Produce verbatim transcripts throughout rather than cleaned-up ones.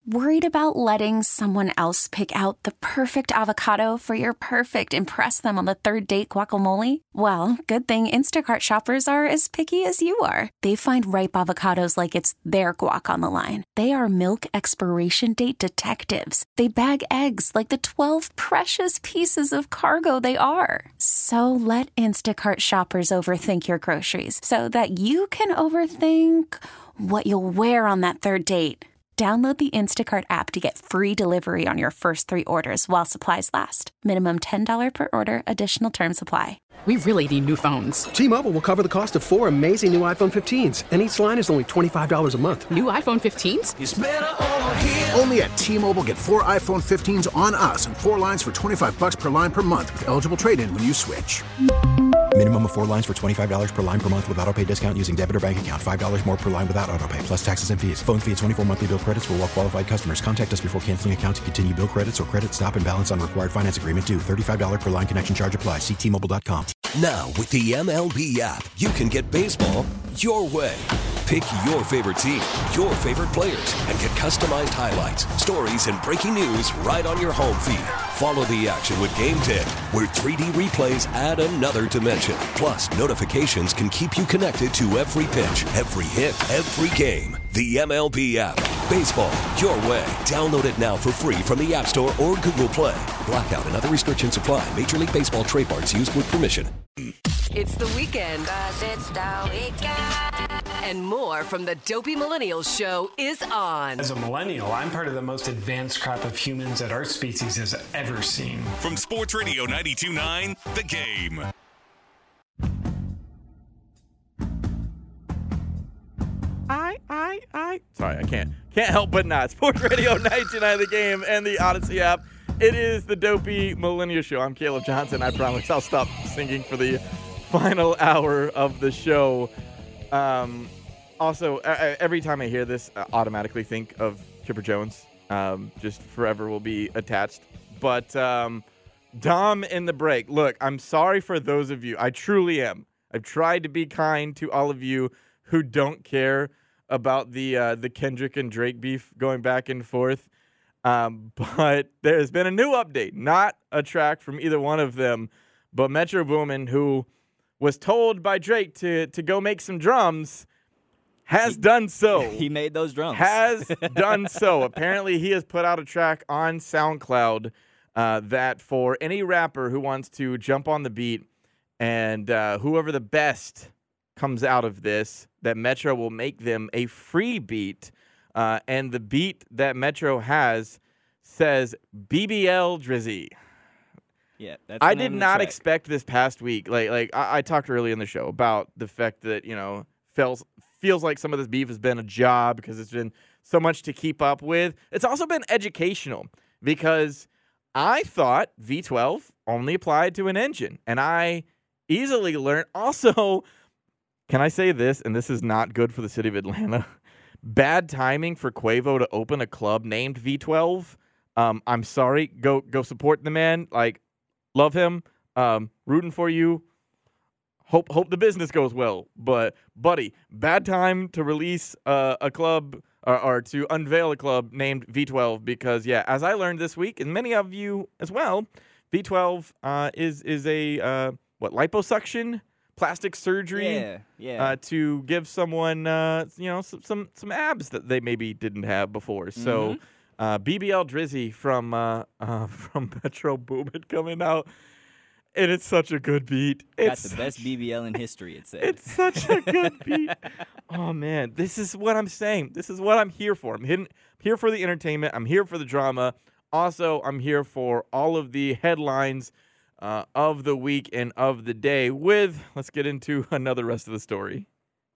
Worried about letting someone else pick out the perfect avocado for your perfect impress them on the third date guacamole? Well, good thing Instacart shoppers are as picky as you are. They find ripe avocados like it's their guac on the line. They are milk expiration date detectives. They bag eggs like the twelve precious pieces of cargo they are. So let Instacart shoppers overthink your groceries so that you can overthink what you'll wear on that third date. Download the Instacart app to get free delivery on your first three orders while supplies last. Minimum ten dollars per order. Additional terms apply. We really need new phones. T-Mobile will cover the cost of four amazing new iPhone fifteens, and each line is only twenty-five dollars a month. New iPhone fifteens? It's better over here. Only at T-Mobile, get four iPhone fifteens on us and four lines for twenty-five dollars per line per month with eligible trade-in when you switch. Minimum of four lines for twenty-five dollars per line per month with autopay discount using debit or bank account. five dollars more per line without autopay, plus taxes and fees. Phone fee at twenty-four monthly bill credits for well-qualified customers. Contact us before canceling account to continue bill credits or credit stop and balance on required finance agreement due. thirty-five dollars per line connection charge applies. See T Mobile dot com. Now, with the M L B app, you can get baseball your way. Pick your favorite team, your favorite players, and get customized highlights, stories, and breaking news right on your home feed. Follow the action with Game ten, where three D replays add another dimension. Plus, notifications can keep you connected to every pitch, every hit, every game. The M L B app. Baseball your way. Download it now for free from the App Store or Google Play. Blackout and other restrictions apply. Major League Baseball trademarks used with permission. It's the weekend. 'Cause it's the weekend. And more from the Dopey Millennials show is on. As a millennial, I'm part of the most advanced crop of humans that our species has ever seen. From Sports Radio ninety-two point nine, The Game. I, I, I. Sorry, I can't can't help but not. Sports Radio ninety-two point nine, The Game, and the Odyssey app. It is the Dopey Millennial Show. I'm Caleb Johnson. I promise I'll stop singing for the final hour of the show. Um, also, uh, every time I hear this, I automatically think of Chipper Jones. Um, just forever will be attached. But um, Dom in the break. Look, I'm sorry for those of you. I truly am. I've tried to be kind to all of you who don't care about the uh, the Kendrick and Drake beef going back and forth. Um, but there has been a new update. Not a track from either one of them, but Metro Boomin, who was told by Drake to to go make some drums, has he, done so. He made those drums. Has done so. Apparently, he has put out a track on SoundCloud uh, that for any rapper who wants to jump on the beat and uh, whoever the best comes out of this, that Metro will make them a free beat. Uh, and the beat that Metro has says B B L Drizzy. Yeah, that's I did not expect this past week. Like, like I, I talked earlier in the show about the fact that, you know, feels feels like some of this beef has been a job because it's been so much to keep up with. It's also been educational because I thought V twelve only applied to an engine, and I easily learned. Also, can I say this? And this is not good for the city of Atlanta. Bad timing for Quavo to open a club named V twelve. Um, I'm sorry. Go go support the man. Like, love him. Um, rooting for you. Hope hope the business goes well. But, buddy, bad time to release uh, a club or, or to unveil a club named V twelve because, yeah, as I learned this week, and many of you as well, V twelve uh, is, is a, uh, what, liposuction? Plastic surgery yeah, yeah. Uh, to give someone, uh, you know, some, some some abs that they maybe didn't have before. Mm-hmm. So, uh, B B L Drizzy from uh, uh, from Metro Boomin coming out, and it's such a good beat. It's Got the best B B L in history, it said. It's such a good beat. Oh man, this is what I'm saying. This is what I'm here for. I'm here, here for the entertainment. I'm here for the drama. Also, I'm here for all of the headlines Uh, of the week and of the day with, let's get into another rest of the story.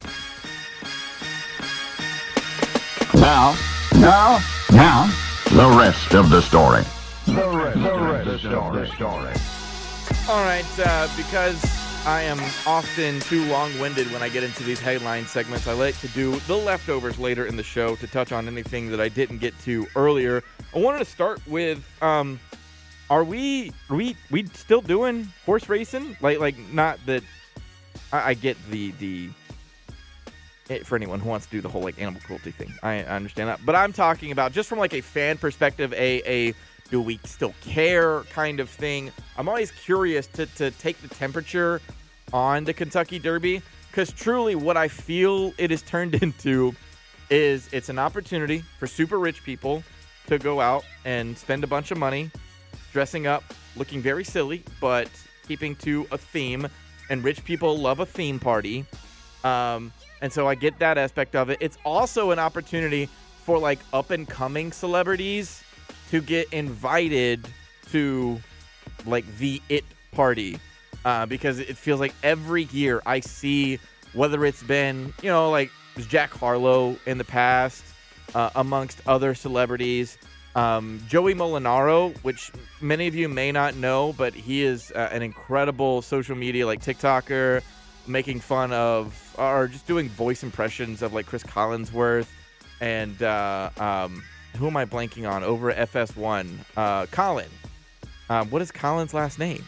Now, now, now, the rest of the story. The rest, the rest of the story. All right, uh, because I am often too long-winded when I get into these headline segments, I like to do the leftovers later in the show to touch on anything that I didn't get to earlier. I wanted to start with, um, Are we are we we still doing horse racing? Like like not that I, I get the the it, for anyone who wants to do the whole like animal cruelty thing. I, I understand that. But I'm talking about just from like a fan perspective, a a do we still care kind of thing. I'm always curious to to take the temperature on the Kentucky Derby, because truly what I feel it is turned into is it's an opportunity for super rich people to go out and spend a bunch of money dressing up, looking very silly, but keeping to a theme. And rich people love a theme party. Um, and so I get that aspect of it. It's also an opportunity for like up and coming celebrities to get invited to like the it party. Uh, because it feels like every year I see, whether it's been, you know, like Jack Harlow in the past, uh, amongst other celebrities, um, Joey Molinaro, which many of you may not know, but he is uh, an incredible social media like TikToker, making fun of or just doing voice impressions of like Chris Collinsworth and uh, um, who am I blanking on over at F S one? Uh, Colin. Um, what is Colin's last name?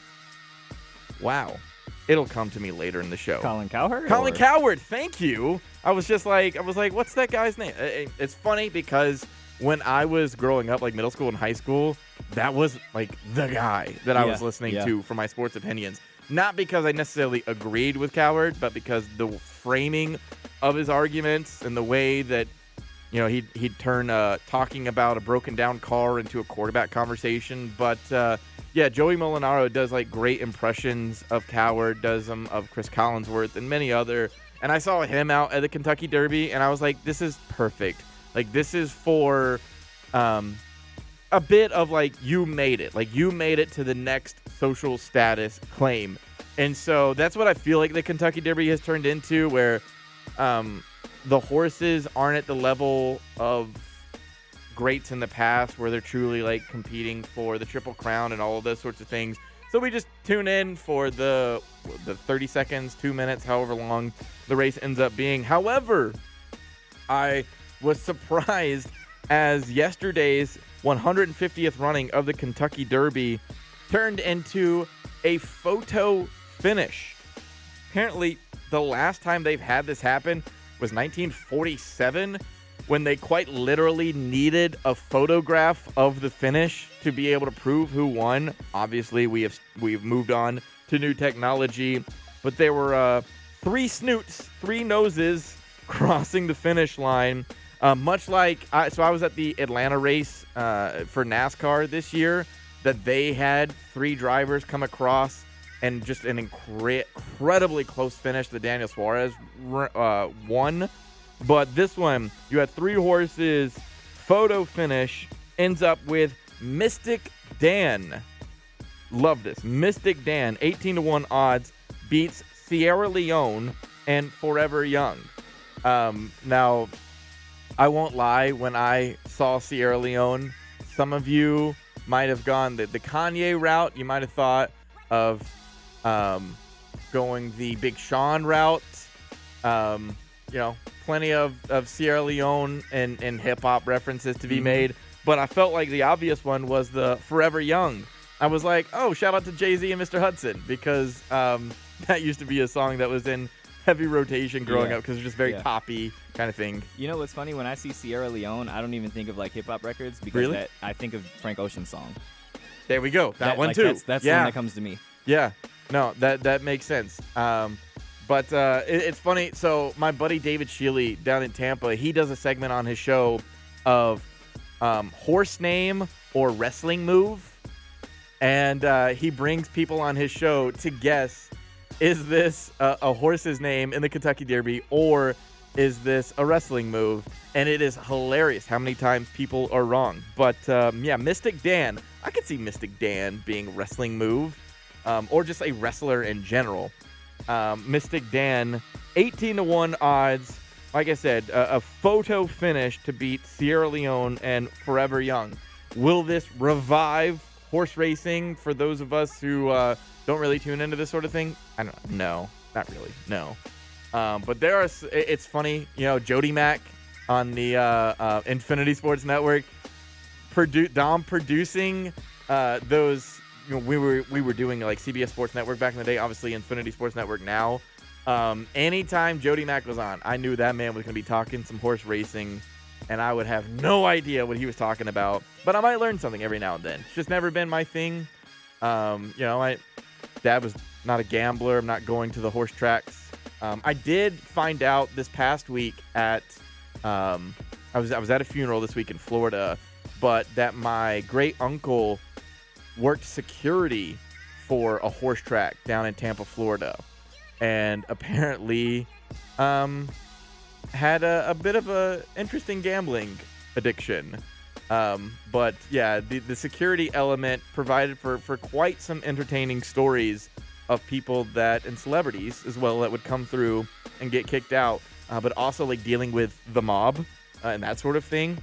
Wow. It'll come to me later in the show. Colin Cowherd? Colin or? Cowherd, thank you. I was just like, I was like, what's that guy's name? It's funny because when I was growing up, like middle school and high school, that was like the guy that I Yeah, was listening yeah. to for my sports opinions. Not because I necessarily agreed with Cowherd, but because the framing of his arguments and the way that, you know, he'd, he'd turn uh, talking about a broken down car into a quarterback conversation. But, uh, yeah, Joey Molinaro does, like, great impressions of Cowherd, does them of Chris Collinsworth and many other. And I saw him out at the Kentucky Derby, and I was like, this is perfect. Like, this is for um, a bit of, like, you made it. Like, you made it to the next social status claim. And so that's what I feel like the Kentucky Derby has turned into, where um, the horses aren't at the level of greats in the past where they're truly like competing for the Triple Crown and all of those sorts of things. So we just tune in for the the thirty seconds, two minutes, however long the race ends up being. However, I was surprised as yesterday's one hundred fiftieth running of the Kentucky Derby turned into a photo finish. Apparently, the last time they've had this happen was nineteen forty-seven, when they quite literally needed a photograph of the finish to be able to prove who won. Obviously, we have we've moved on to new technology, but there were uh, three snoots, three noses crossing the finish line, uh, much like I, so I was at the Atlanta race uh, for NASCAR this year, that they had three drivers come across and just an incre- incredibly close finish that Daniel Suarez uh, won. But this one, you had three horses, photo finish, ends up with Mystic Dan. Love this. Mystic Dan, eighteen to one odds, beats Sierra Leone and Forever Young. Um, now, I won't lie, when I saw Sierra Leone, some of you might have gone the, the Kanye route. You might have thought of um, going the Big Sean route. Um, you know, plenty of, of Sierra Leone and, and hip-hop references to be mm-hmm. made. But I felt like the obvious one was the Forever Young. I was like, oh, shout out to Jay-Z and Mister Hudson, because um, that used to be a song that was in heavy rotation growing yeah. up, because it's just very yeah. poppy kind of thing. You know what's funny? When I see Sierra Leone, I don't even think of like hip-hop records, because really? that, I think of Frank Ocean's song. There we go. That, that one, like, too. That's, that's yeah. the one that comes to me. Yeah. No, that, that makes sense. Um, But uh, it, it's funny. So my buddy David Shealy down in Tampa, he does a segment on his show of um, horse name or wrestling move. And uh, he brings people on his show to guess, is this a, a horse's name in the Kentucky Derby, or is this a wrestling move? And it is hilarious how many times people are wrong. But um, yeah, Mystic Dan. I could see Mystic Dan being a wrestling move, um, or just a wrestler in general. Um, Mystic Dan, eighteen to one odds. Like I said, a, a photo finish to beat Sierra Leone and Forever Young. Will this revive horse racing for those of us who uh, don't really tune into this sort of thing? I don't know. No, not really. No. Um, but there are. It's funny, you know, Jody Mack on the uh, uh, Infinity Sports Network, produ- Dom producing uh, those. You know, we were we were doing like C B S Sports Network back in the day, obviously Infinity Sports Network now. Um, anytime Jody Mack was on, I knew that man was going to be talking some horse racing, and I would have no idea what he was talking about. But I might learn something every now and then. It's just never been my thing. Um, you know, my dad was not a gambler. I'm not going to the horse tracks. Um, I did find out this past week at um, I was I was at a funeral this week in Florida, but that my great uncle worked security for a horse track down in Tampa, Florida. And apparently um, had a, a bit of a interesting gambling addiction. Um, but yeah, the, the security element provided for, for quite some entertaining stories of people that, and celebrities as well, that would come through and get kicked out. Uh, but also like dealing with the mob uh, and that sort of thing.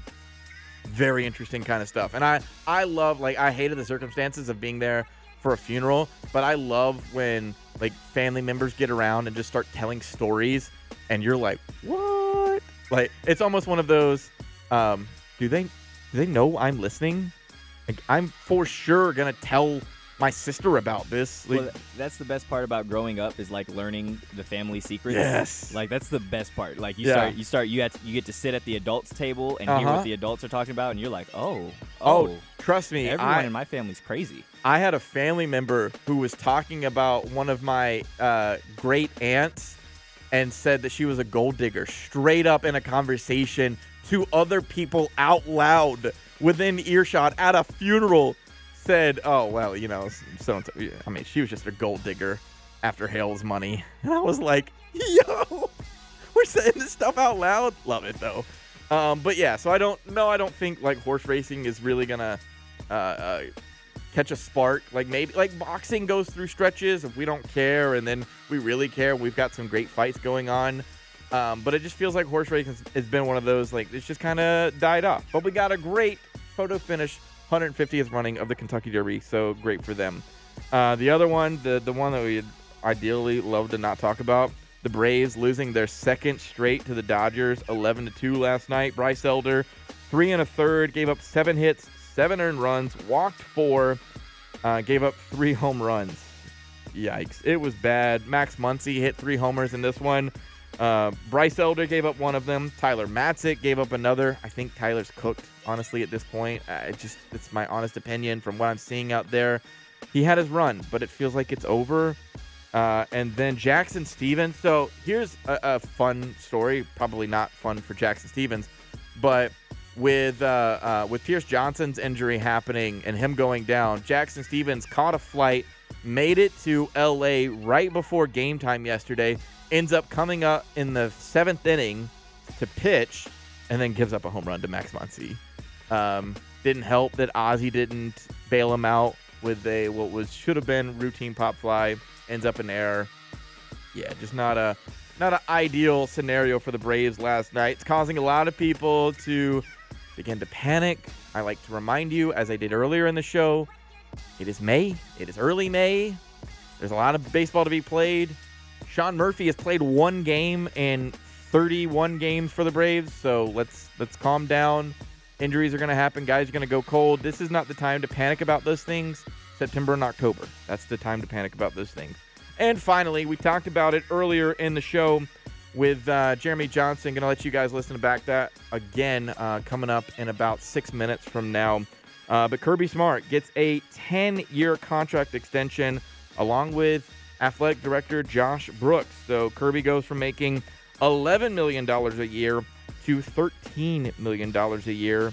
Very interesting kind of stuff. And I, I love, like, I hated the circumstances of being there for a funeral, but I love when like family members get around and just start telling stories and you're like, what? Like, it's almost one of those, um, do they, do they know I'm listening? Like, I'm for sure going to tell my sister about this. Like, well, that's the best part about growing up is like learning the family secrets. Yes. Like that's the best part. Like you Yeah. start, you start, you have to, you get to sit at the adults table and hear Uh-huh. what the adults are talking about, and you're like, oh, Oh, oh, trust me, everyone I- in my family's crazy. I had a family member who was talking about one of my uh, great aunts and said that she was a gold digger straight up in a conversation to other people out loud within earshot at a funeral. Said, oh, well, you know, so and so. I mean, she was just a gold digger after Hale's money. And I was like, yo, we're saying this stuff out loud. Love it, though. Um, but yeah, so I don't, no, I don't think like horse racing is really going to uh, uh, catch a spark. Like maybe, like boxing goes through stretches if we don't care, and then we really care. We've got some great fights going on. Um, but it just feels like horse racing has, has been one of those, like, it's just kind of died off. But we got a great photo finish one hundred fiftieth running of the Kentucky Derby, so great for them. Uh, the other one, the the one that we'd ideally love to not talk about, the Braves losing their second straight to the Dodgers, eleven to two last night. Bryce Elder, three and a third, gave up seven hits, seven earned runs, walked four, uh, gave up three home runs. Yikes. It was bad. Max Muncy hit three homers in this one. Uh, Bryce Elder gave up one of them. Tyler Matzik gave up another. I think Tyler's cooked, honestly, at this point. Uh, it just, it's my honest opinion from what I'm seeing out there. He had his run, but it feels like it's over. Uh, and then Jackson Stevens. So here's a, a fun story. Probably not fun for Jackson Stevens, but with uh, uh, with Pierce Johnson's injury happening and him going down, Jackson Stevens caught a flight, made it to L A right before game time yesterday. Ends up coming up in the seventh inning to pitch, and then gives up a home run to Max Muncy. Um, didn't help that Ozzie didn't bail him out with a what was should have been routine pop fly. Ends up an error. Yeah, just not a not an ideal scenario for the Braves last night. It's causing a lot of people to begin to panic. I like to remind you, as I did earlier in the show, it is May. It is early May. There's a lot of baseball to be played. Sean Murphy has played one game in thirty-one games for the Braves, so let's let's calm down. Injuries are going to happen. Guys are going to go cold. This is not the time to panic about those things. September and October. That's the time to panic about those things. And finally, we talked about it earlier in the show with uh, Jeremy Johnson. Going to let you guys listen back that again uh, coming up in about six minutes from now. Uh, but Kirby Smart gets a ten-year contract extension along with athletic director Josh Brooks. So Kirby goes from making eleven million dollars a year to thirteen million dollars a year.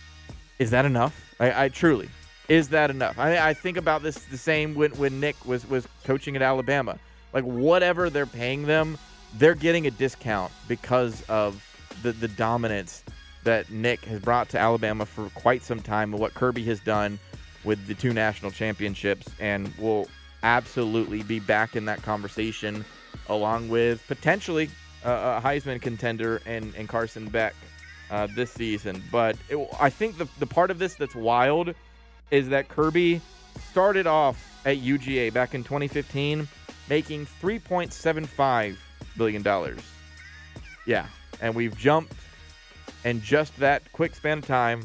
Is that enough? I, I truly, is that enough? I, I think about this the same when, when Nick was, was coaching at Alabama. Like, whatever they're paying them, they're getting a discount because of the, the dominance that Nick has brought to Alabama for quite some time and what Kirby has done with the two national championships, and will absolutely be back in that conversation along with potentially uh, a Heisman contender and, and Carson Beck uh, this season. But it, I think the, the part of this that's wild is that Kirby started off at U G A back in twenty fifteen making three point seven five billion dollars. Yeah, and we've jumped in just that quick span of time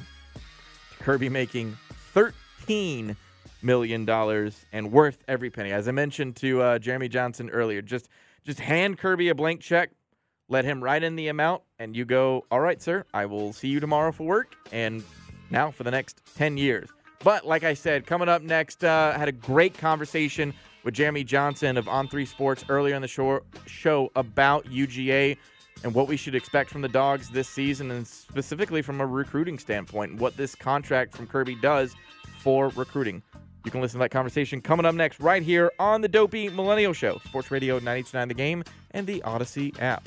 to Kirby making thirteen million dollars and worth every penny. As I mentioned to uh, Jeremy Johnson earlier, just just hand Kirby a blank check, let him write in the amount, and you go, all right, sir, I will see you tomorrow for work, and now for the next ten years. But like I said, coming up next, uh, had a great conversation with Jeremy Johnson of On three Sports earlier in the show, show about U G A and what we should expect from the Dogs this season, and specifically from a recruiting standpoint, and what this contract from Kirby does for recruiting. You can listen to that conversation coming up next right here on the Dopey Millennial Show, Sports Radio ninety-two point nine The Game and the Odyssey app.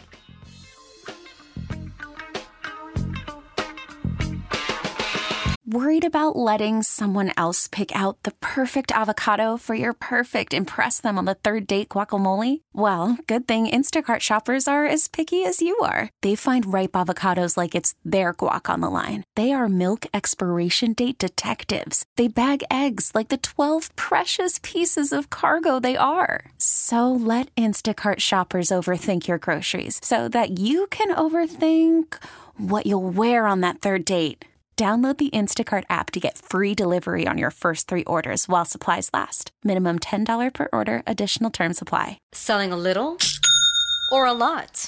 Worried about letting someone else pick out the perfect avocado for your perfect impress them on the third date guacamole? Well, good thing Instacart shoppers are as picky as you are. They find ripe avocados like it's their guac on the line. They are milk expiration date detectives. They bag eggs like the twelve precious pieces of cargo they are. So let Instacart shoppers overthink your groceries so that you can overthink what you'll wear on that third date. Download the Instacart app to get free delivery on your first three orders while supplies last. Minimum ten dollars per order. Additional terms apply. Selling a little or a lot?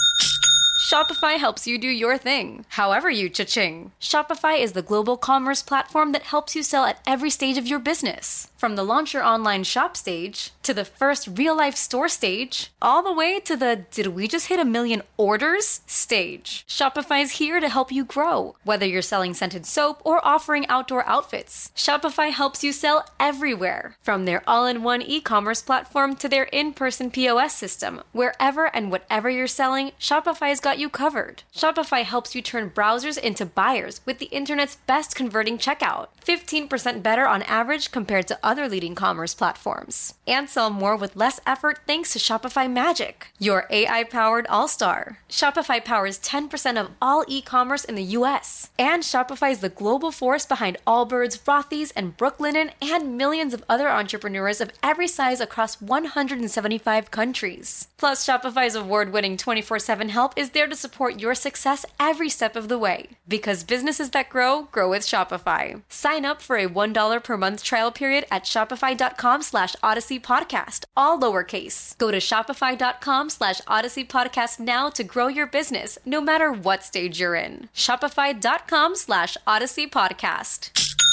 Shopify helps you do your thing, however you cha-ching. Shopify is the global commerce platform that helps you sell at every stage of your business. From the launch your online shop stage, to the first real-life store stage, all the way to the did we just hit a million orders stage. Shopify's here to help you grow. Whether you're selling scented soap or offering outdoor outfits, Shopify helps you sell everywhere. From their all-in-one e-commerce platform to their in-person P O S system, wherever and whatever you're selling, Shopify's got you covered. Shopify helps you turn browsers into buyers with the internet's best converting checkout. fifteen percent better on average compared to other leading commerce platforms. And sell more with less effort thanks to Shopify Magic, your A I-powered all-star. Shopify powers ten percent of all e-commerce in the U S. And Shopify is the global force behind Allbirds, Rothy's, and Brooklinen, and millions of other entrepreneurs of every size across one hundred seventy-five countries. Plus, Shopify's award-winning twenty-four seven help is there to support your success every step of the way. Because businesses that grow, grow with Shopify. Sign up for a one dollar per month trial period at shopify.com slash Odyssey Podcast, all lowercase. Go to shopify.com slash Odyssey Podcast now to grow your business, no matter what stage you're in. Shopify.com slash Odyssey Podcast.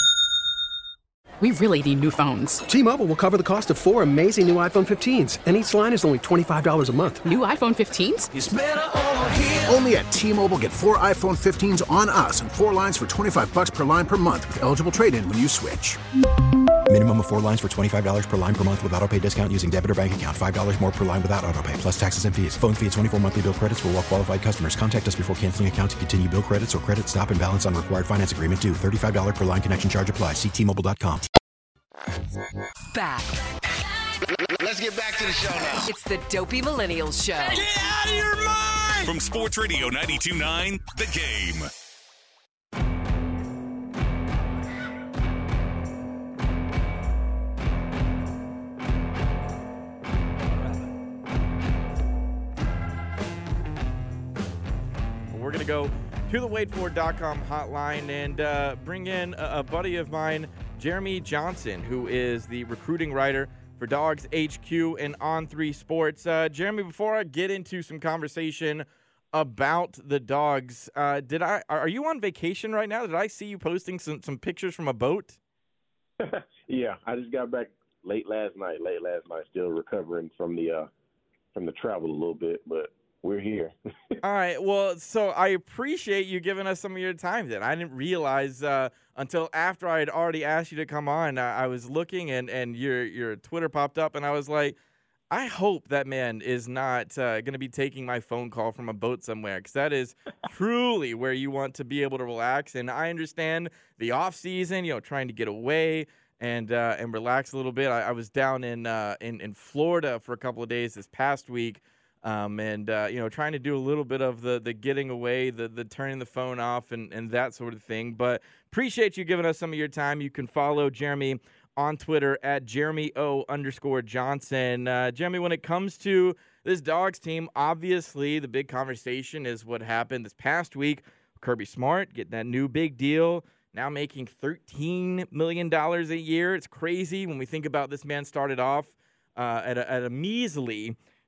We really need new phones. T-Mobile will cover the cost of four amazing new iPhone fifteens, and each line is only twenty-five dollars a month. New iPhone fifteens? It's better over here. Only at T-Mobile, get four iPhone fifteens on us and four lines for twenty-five bucks per line per month with eligible trade-in when you switch. Minimum of four lines for twenty-five dollars per line per month with autopay discount using debit or bank account. five dollars more per line without autopay, plus taxes and fees. Phone fee at twenty-four monthly bill credits for well-qualified customers. Contact us before canceling account to continue bill credits or credit stop and balance on required finance agreement due. thirty-five dollars per line connection charge applies. See T Mobile dot com. Back. Let's get back to the show now. It's the Dopey Millennials Show. Get out of your mind! From Sports Radio ninety-two point nine, The Game. We're going to go to the wait for dot com hotline and uh, bring in a, a buddy of mine, Jeremy Johnson, who is the recruiting writer for Dogs H Q and On three Sports. Uh, Jeremy, before I get into some conversation about the Dogs, uh, did I are you on vacation right now? Did I see you posting some, some pictures from a boat? Yeah, I just got back late last night. Late last night, still recovering from the uh, from the travel a little bit, but we're here. All right. Well, so I appreciate you giving us some of your time then. I didn't realize uh, until after I had already asked you to come on, uh, I was looking and, and your your Twitter popped up, and I was like, I hope that man is not uh, going to be taking my phone call from a boat somewhere, because that is truly where you want to be able to relax. And I understand the off season, you know, trying to get away and uh, and relax a little bit. I, I was down in, uh, in in Florida for a couple of days this past week. Um, and, uh, you know, trying to do a little bit of the the getting away, the the turning the phone off and, and that sort of thing. But appreciate you giving us some of your time. You can follow Jeremy on Twitter at Jeremy O underscore Johnson. Uh, Jeremy, when it comes to this Dogs team, obviously the big conversation is what happened this past week. Kirby Smart getting that new big deal, now making thirteen million dollars a year. It's crazy when we think about this man started off uh, at, a, at a measly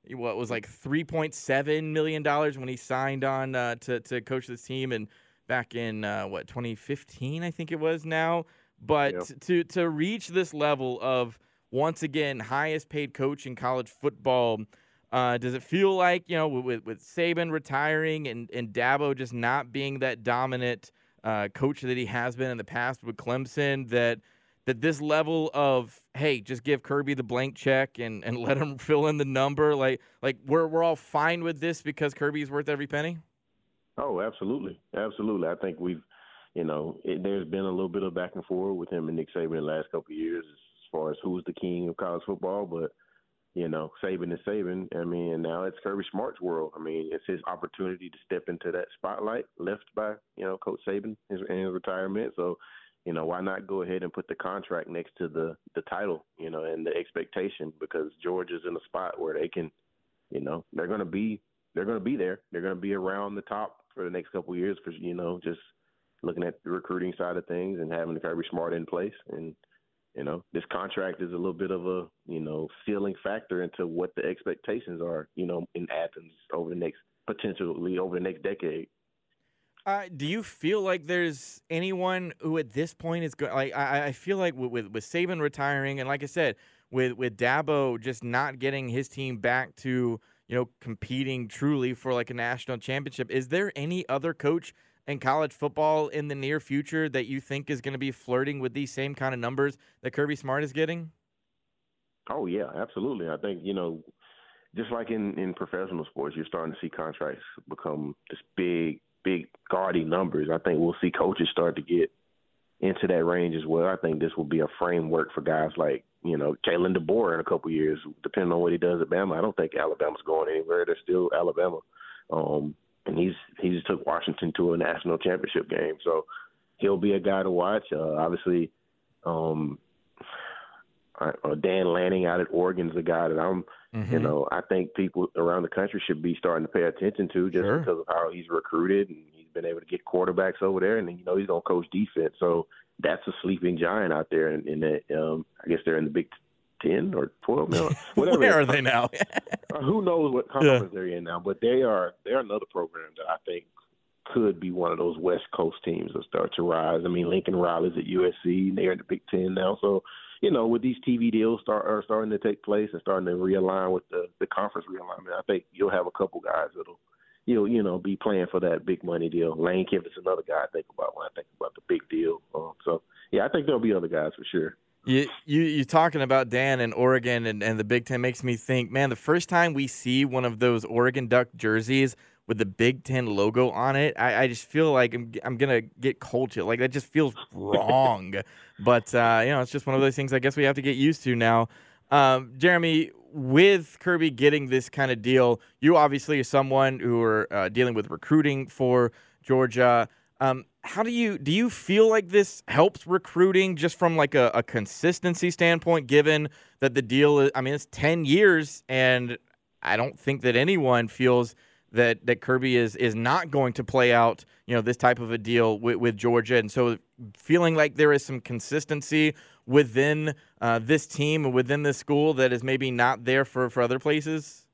what was like three point seven million dollars when he signed on uh, to to coach this team, and back in uh, what twenty fifteen, I think it was now. But Yep. to to reach this level of once again highest paid coach in college football, uh, does it feel like, you know, with with Saban retiring and and Dabo just not being that dominant uh, coach that he has been in the past with Clemson, that that this level of, hey, just give Kirby the blank check and, and let him fill in the number, like like we're we're all fine with this because Kirby's worth every penny? Oh, absolutely, absolutely. I think we've, you know, it, there's been a little bit of back and forth with him and Nick Saban in the last couple of years as far as who's the king of college football. But, you know, Saban is Saban. I mean, and now it's Kirby Smart's world. I mean, it's his opportunity to step into that spotlight left by, you know, Coach Saban in his, in his retirement. So, you know, why not go ahead and put the contract next to the, the title, you know, and the expectation, because Georgia's in a spot where they can, you know, they're going to be, they're going to be there. They're going to be around the top for the next couple of years for, you know, just looking at the recruiting side of things and having Kirby Smart in place. And, you know, this contract is a little bit of a, you know, ceiling factor into what the expectations are, you know, in Athens over the next, potentially over the next decade. Uh, do you feel like there's anyone who at this point is going, like, I, I feel like with, with, with Saban retiring, and like I said, with, with Dabo just not getting his team back to, you know, competing truly for like a national championship, is there any other coach in college football in the near future that you think is going to be flirting with these same kind of numbers that Kirby Smart is getting? Oh, yeah, absolutely. I think, you know, just like in, in professional sports, you're starting to see contracts become this big, big, gaudy numbers. I think we'll see coaches start to get into that range as well. I think this will be a framework for guys like, you know, Kalen DeBoer in a couple of years, depending on what he does at Bama. I don't think Alabama's going anywhere. They're still Alabama. Um, and he's he just took Washington to a national championship game. So he'll be a guy to watch. Uh, obviously, um, uh, Dan Lanning out at Oregon is a guy that I'm, mm-hmm. you know, I think people around the country should be starting to pay attention to just sure. because of how he's recruited and he's been able to get quarterbacks over there. And, you know, he's going to coach defense. So that's a sleeping giant out there. In, in that, um, I guess they're in the Big ten or twelve now. Whatever. Where are they now? uh, who knows what conference yeah. they're in now? But they are they're another program that I think could be one of those West Coast teams that start to rise. I mean, Lincoln Riley's at U S C. They're in the Big Ten now. So, you know, with these T V deals start are starting to take place and starting to realign with the, the conference realignment, I think you'll have a couple guys that'll you'll you know be playing for that big money deal. Lane Kiffin's another guy I think about when I think about the big deal. Um, so yeah, I think there'll be other guys for sure. You you you talking about Dan and Oregon and, and the Big Ten makes me think, man, the first time we see one of those Oregon Duck jerseys with the Big Ten logo on it, I, I just feel like I'm I'm gonna get cold chill. Like that just feels wrong. But uh, you know, it's just one of those things I guess we have to get used to now. Um, Jeremy, with Kirby getting this kind of deal, you obviously are someone who are uh, dealing with recruiting for Georgia. Um, how do you do you feel like this helps recruiting just from like a, a consistency standpoint, given that the deal is, I mean, it's ten years, and I don't think that anyone feels that, that Kirby is is not going to play out, you know, this type of a deal with, with Georgia. And so feeling like there is some consistency within uh, this team and within this school that is maybe not there for, for other places?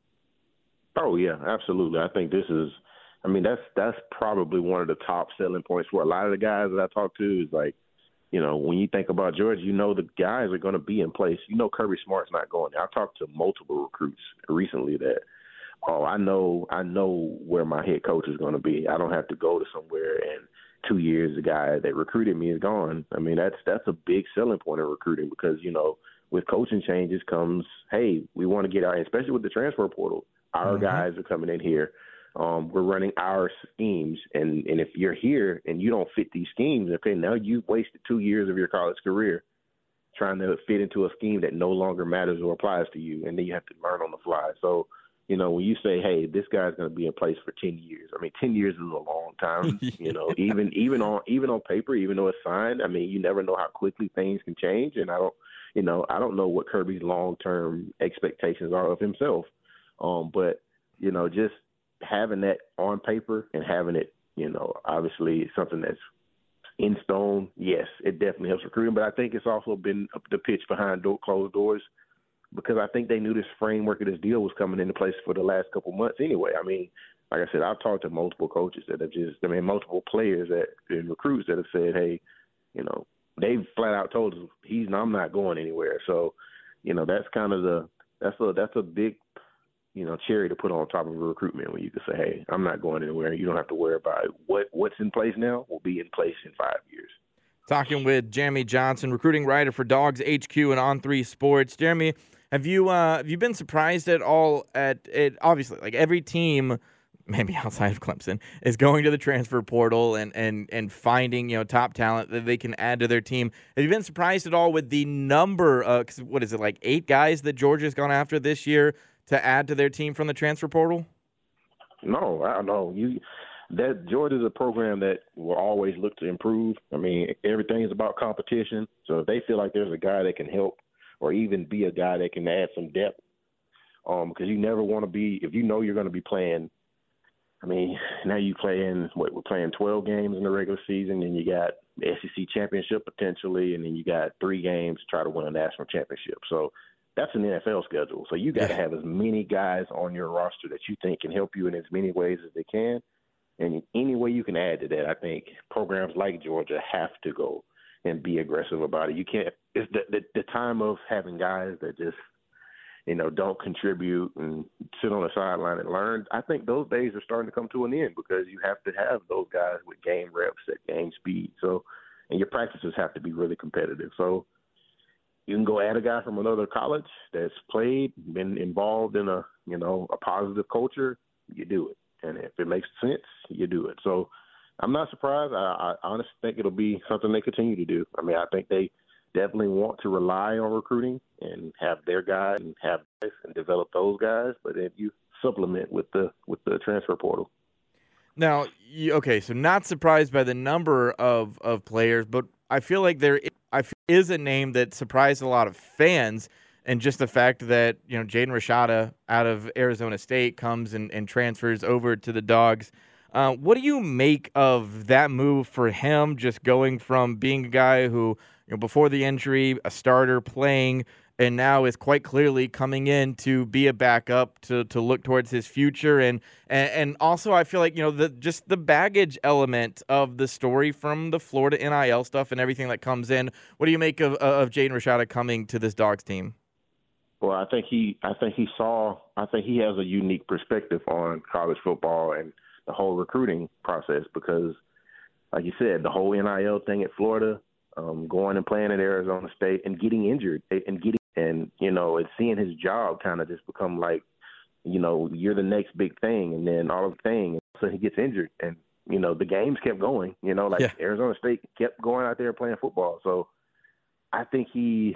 Oh, yeah, absolutely. I think this is – I mean, that's that's probably one of the top selling points for a lot of the guys that I talk to is like, you know, when you think about Georgia, you know the guys are going to be in place. You know Kirby Smart's not going there. I've talked to multiple recruits recently that, oh, I know I know where my head coach is going to be. I don't have to go to somewhere and two years the guy that recruited me is gone. I mean, that's that's a big selling point in recruiting because, you know, with coaching changes comes, hey, we want to get our, especially with the transfer portal, our mm-hmm. guys are coming in here. Um, we're running our schemes, and, and if you're here and you don't fit these schemes, okay, now you've wasted two years of your college career trying to fit into a scheme that no longer matters or applies to you, and then you have to learn on the fly. So, you know, when you say, hey, this guy's going to be in place for ten years, I mean, ten years is a long time, you know, even even on even on paper, even though it's signed, I mean, you never know how quickly things can change, and I don't, you know, I don't know what Kirby's long-term expectations are of himself, um, but, you know, just having that on paper and having it, you know, obviously something that's in stone, yes, it definitely helps recruiting. But I think it's also been the pitch behind door, closed doors because I think they knew this framework of this deal was coming into place for the last couple months anyway. I mean, like I said, I've talked to multiple coaches that have just, I mean, multiple players that and recruits that have said, hey, you know, they've flat out told us he's, I'm not going anywhere. So, you know, that's kind of the, that's a, that's a big, you know, cherry to put on top of a recruitment when you can say, hey, I'm not going anywhere. You don't have to worry about it. What, what's in place now will be in place in five years. Talking with Jeremy Johnson, recruiting writer for Dogs H Q and On three Sports. Jeremy, have you uh, have you been surprised at all at it? Obviously, like every team, maybe outside of Clemson, is going to the transfer portal and and and finding, you know, top talent that they can add to their team. Have you been surprised at all with the number of, cause what is it, like eight guys that Georgia's gone after this year to add to their team from the transfer portal? No, I don't know. You that Georgia's a program that will always look to improve. I mean, everything is about competition. So if they feel like there's a guy that can help or even be a guy that can add some depth, um, because you never want to be, if you know you're going to be playing, I mean, now you playing, what, we're playing twelve games in the regular season, and you got the S E C championship potentially, and then you got three games to try to win a national championship. So that's an N F L schedule. So you got to have as many guys on your roster that you think can help you in as many ways as they can. And any way you can add to that, I think programs like Georgia have to go and be aggressive about it. You can't – it's the, the, the time of having guys that just, you know, don't contribute and sit on the sideline and learn. I think those days are starting to come to an end because you have to have those guys with game reps at game speed. So, and your practices have to be really competitive. So you can go add a guy from another college that's played, been involved in a, you know, a positive culture, you do it. And if it makes sense, you do it. So I'm not surprised. I, I honestly think it'll be something they continue to do. I mean, I think they definitely want to rely on recruiting and have their guys and have this and develop those guys. But then you supplement with the with the transfer portal. Now, you, okay, so not surprised by the number of, of players, but I feel like there I feel is a name that surprised a lot of fans. And just the fact that, you know, Jaden Rashada out of Arizona State comes and, and transfers over to the Dogs. Uh, what do you make of that move for him, just going from being a guy who, you know, before the injury, a starter playing, and now is quite clearly coming in to be a backup to to look towards his future? And and, and also I feel like, you know, the just the baggage element of the story from the Florida N I L stuff and everything that comes in. What do you make of, of Jaden Rashada coming to this Dogs team? Well, I think he, I think he saw, I think he has a unique perspective on college football and the whole recruiting process because, like you said, the whole N I L thing at Florida, um, going and playing at Arizona State and getting injured and getting, and you know, and seeing his job kind of just become like, you know, you're the next big thing, and then all of the thing, so he gets injured, and you know, the games kept going, you know, like yeah. Arizona State kept going out there playing football, so I think he.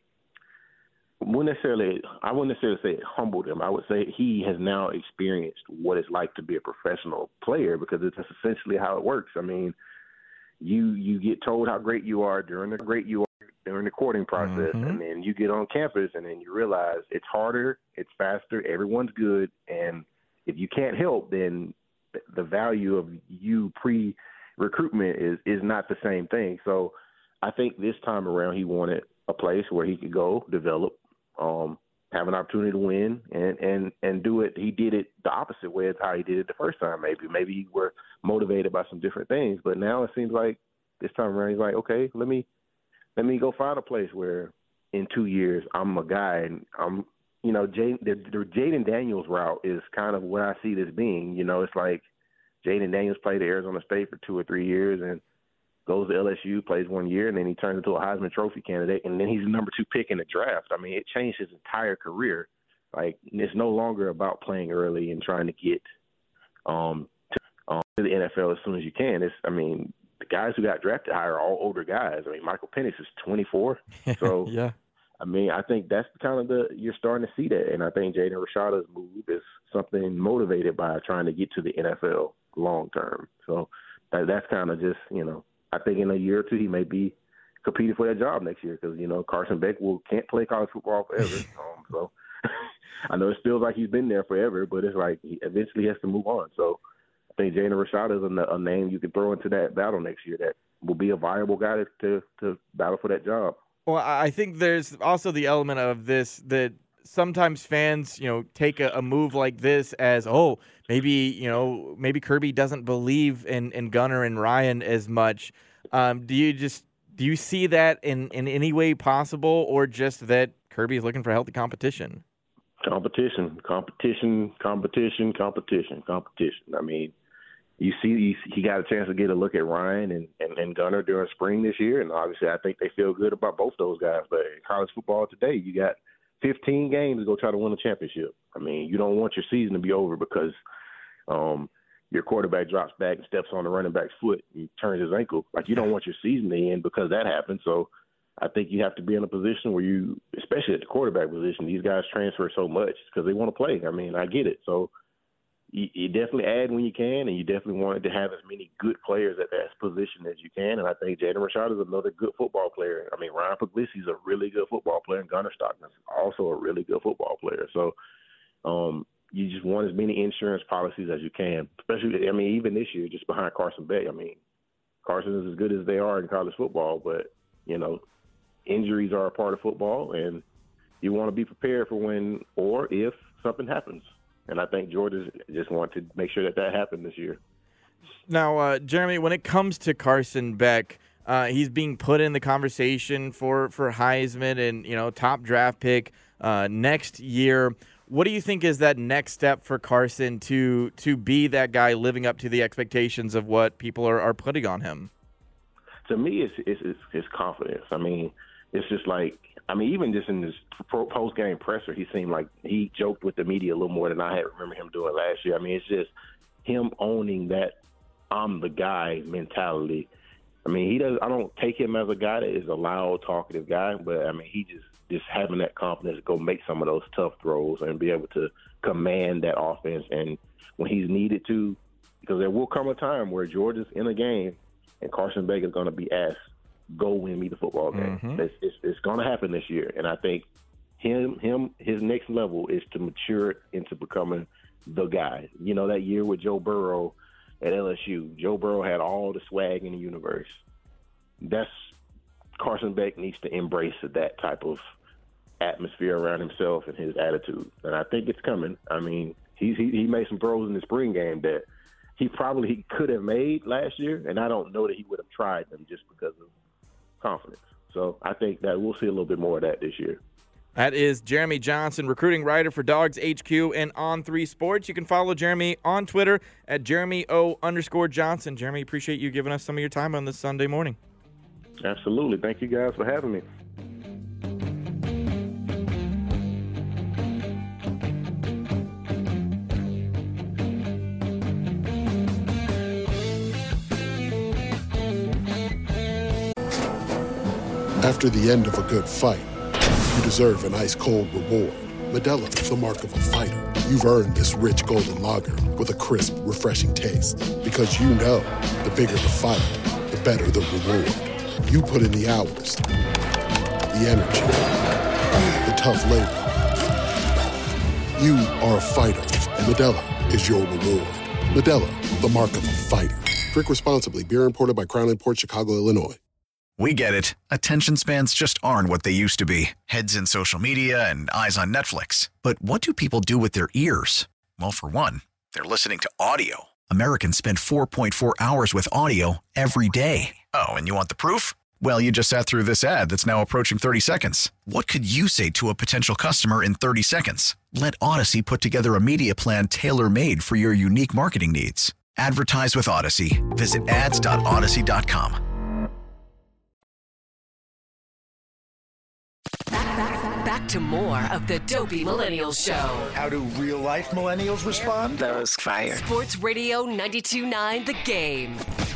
Wouldn't necessarily, I wouldn't necessarily say it humbled him. I would say he has now experienced what it's like to be a professional player because it's essentially how it works. I mean, you you get told how great you are during the great you are during the courting process, mm-hmm. and then you get on campus and then you realize it's harder, it's faster, everyone's good, and if you can't help, then the value of you pre-recruitment is is not the same thing. So I think this time around he wanted a place where he could go develop. Um, have an opportunity to win and, and, and do it. He did it the opposite way of how he did it the first time. Maybe, maybe you were motivated by some different things, but now it seems like this time around he's like, okay, let me, let me go find a place where in two years I'm a guy and I'm, you know, Jay, the, the Jaden Daniels route is kind of what I see this being. You know, it's like Jaden Daniels played at Arizona State for two or three years and goes to L S U, plays one year, and then he turns into a Heisman Trophy candidate, and then he's the number two pick in the draft. I mean, it changed his entire career. Like, it's no longer about playing early and trying to get um, to, um, to the N F L as soon as you can. It's, I mean, the guys who got drafted high are all older guys. I mean, Michael Penix is twenty-four. So, yeah. I mean, I think that's kind of the – you're starting to see that, and I think Jaden Rashada's move is something motivated by trying to get to the N F L long term. So, that, that's kind of just, you know, I think in a year or two he may be competing for that job next year because, you know, Carson Beck will can't play college football forever. um, so I know it feels like he's been there forever, but it's like he eventually has to move on. So I think Jaden Rashada is a, a name you can throw into that battle next year that will be a viable guy to, to, to battle for that job. Well, I think there's also the element of this that sometimes fans, you know, take a, a move like this as, oh, maybe, you know, maybe Kirby doesn't believe in, in Gunnar and Ryan as much. Um, do you just do you see that in, in any way possible, or just that Kirby is looking for healthy competition? Competition, competition, competition, competition, competition. I mean, you see, he got a chance to get a look at Ryan and, and, and Gunnar during spring this year, and obviously I think they feel good about both those guys. But in college football today, you got fifteen games to go try to win a championship. I mean, you don't want your season to be over because um, your quarterback drops back and steps on the running back's foot and turns his ankle. Like, you don't want your season to end because that happened. So I think you have to be in a position where you, especially at the quarterback position, these guys transfer so much because they want to play. I mean, I get it. So you, you definitely add when you can, and you definitely wanted to have as many good players at that position as you can. And I think Jaden Rashad is another good football player. I mean, Ryan Puglisi is a really good football player, and Gunnar Stockton is also a really good football player. So um, you just want as many insurance policies as you can, especially, I mean, even this year, just behind Carson Beck. I mean, Carson is as good as they are in college football, but, you know, injuries are a part of football, and you want to be prepared for when or if something happens. And I think Georgia just want to make sure that that happened this year. Now, uh, Jeremy, when it comes to Carson Beck, uh, he's being put in the conversation for, for Heisman and, you know, top draft pick uh, next year. What do you think is that next step for Carson to to be that guy living up to the expectations of what people are, are putting on him? To me, it's, it's, it's his confidence. I mean, it's just like, I mean, even just in this post-game presser, he seemed like he joked with the media a little more than I had remember him doing last year. I mean, it's just him owning that I'm the guy mentality. I mean, he does. I don't take him as a guy that is a loud, talkative guy, but I mean, he just just having that confidence to go make some of those tough throws and be able to command that offense. And when he's needed to, because there will come a time where Georgia's in a game and Carson Beck is going to be asked, go win me the football game. Mm-hmm. It's, it's, it's going to happen this year. And I think him, him, his next level is to mature into becoming the guy. You know, that year with Joe Burrow at L S U, Joe Burrow had all the swag in the universe. That's Carson Beck needs to embrace that type of atmosphere around himself and his attitude. And I think it's coming. I mean, he's, he, he made some throws in the spring game that he probably he could have made last year, and I don't know that he would have tried them just because of confidence. So I think that we'll see a little bit more of that this year. That is Jeremy Johnson, recruiting writer for Dogs H Q and On three Sports. You can follow Jeremy on Twitter at Jeremy O underscore Johnson. Jeremy, appreciate you giving us some of your time on this Sunday morning. Absolutely. Thank you guys for having me. After the end of a good fight, you deserve an ice-cold reward. Modelo is the mark of a fighter. You've earned this rich golden lager with a crisp, refreshing taste. Because you know, the bigger the fight, the better the reward. You put in the hours, the energy, the tough labor. You are a fighter, and Modelo is your reward. Modelo, the mark of a fighter. Drink responsibly. Beer imported by Crown Imports, Chicago, Illinois. We get it. Attention spans just aren't what they used to be. Heads in social media and eyes on Netflix. But what do people do with their ears? Well, for one, they're listening to audio. Americans spend four point four hours with audio every day. Oh, and you want the proof? Well, you just sat through this ad that's now approaching thirty seconds. What could you say to a potential customer in thirty seconds? Let Odyssey put together a media plan tailor-made for your unique marketing needs. Advertise with Odyssey. Visit ads dot odyssey dot com. Back to more of the Dopey Millennials Show. How do real-life millennials respond? That was fire. Sports Radio ninety-two point nine The Game.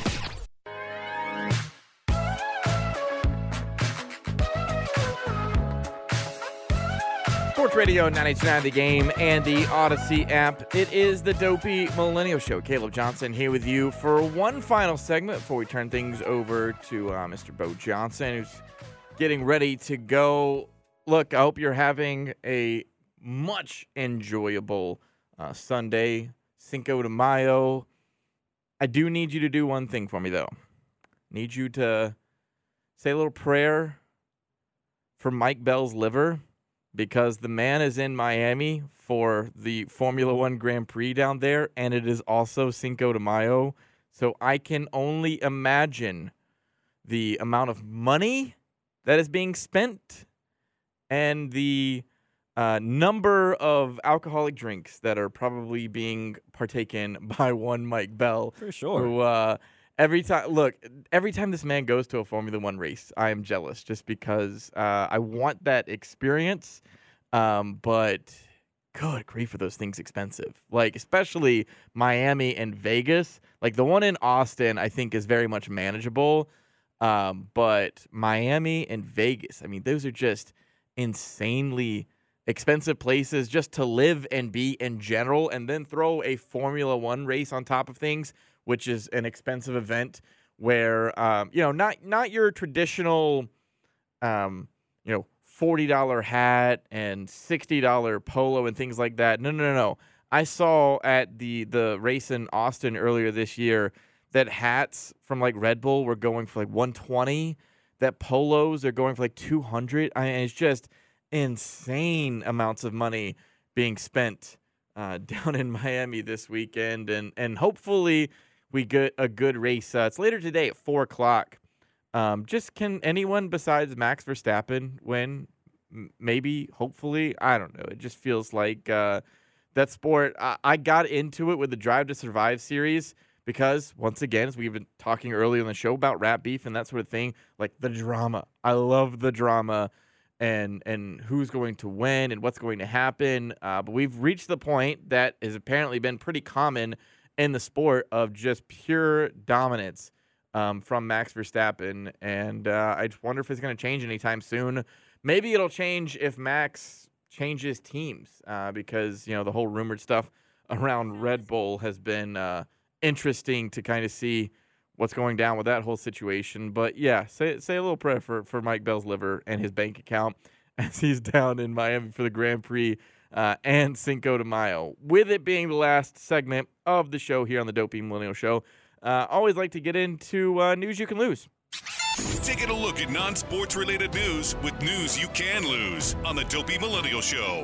Sports Radio ninety-two point nine The Game and the Odyssey app. It is the Dopey Millennial Show. Caleb Johnson here with you for one final segment before we turn things over to uh, Mister Bo Johnson, who's getting ready to go. Look, I hope you're having a much enjoyable uh, Sunday, Cinco de Mayo. I do need you to do one thing for me, though. Need you to say a little prayer for Mike Bell's liver because the man is in Miami for the Formula One Grand Prix down there, and it is also Cinco de Mayo. So I can only imagine the amount of money that is being spent and the uh, number of alcoholic drinks that are probably being partaken by one Mike Bell. For sure. Who, uh, every time, look, every time this man goes to a Formula One race, I am jealous just because uh, I want that experience. Um, but good grief, for those things expensive. Like, especially Miami and Vegas. Like, the one in Austin, I think, is very much manageable. Um, but Miami and Vegas, I mean, those are just insanely expensive places just to live and be in general, and then throw a Formula One race on top of things, which is an expensive event where, um, you know, not not your traditional, um, you know, forty dollar hat and sixty dollar polo and things like that. No, no, no, no. I saw at the, the race in Austin earlier this year that hats from like Red Bull were going for like one twenty. That polos are going for like two hundred. I mean, it's just insane amounts of money being spent uh, down in Miami this weekend, and and hopefully we get a good race. Uh, it's later today at four o'clock. Um, just can anyone besides Max Verstappen win? M- maybe, hopefully, I don't know. It just feels like uh, that sport. I-, I got into it with the Drive to Survive series because, once again, as we've been talking earlier in the show about rap beef and that sort of thing, like the drama. I love the drama. And and who's going to win and what's going to happen. Uh, but we've reached the point that has apparently been pretty common in the sport of just pure dominance um, from Max Verstappen. And uh, I just wonder if it's going to change anytime soon. Maybe it'll change if Max changes teams uh, because, you know, the whole rumored stuff around Red Bull has been uh, interesting to kind of see what's going down with that whole situation. But yeah, say say a little prayer for, for Mike Bell's liver and his bank account as he's down in Miami for the Grand Prix uh, and Cinco de Mayo. With it being the last segment of the show here on the Dopey Millennial Show, uh, always like to get into uh, news you can lose. Taking a look at non-sports related news with news you can lose on the Dopey Millennial Show.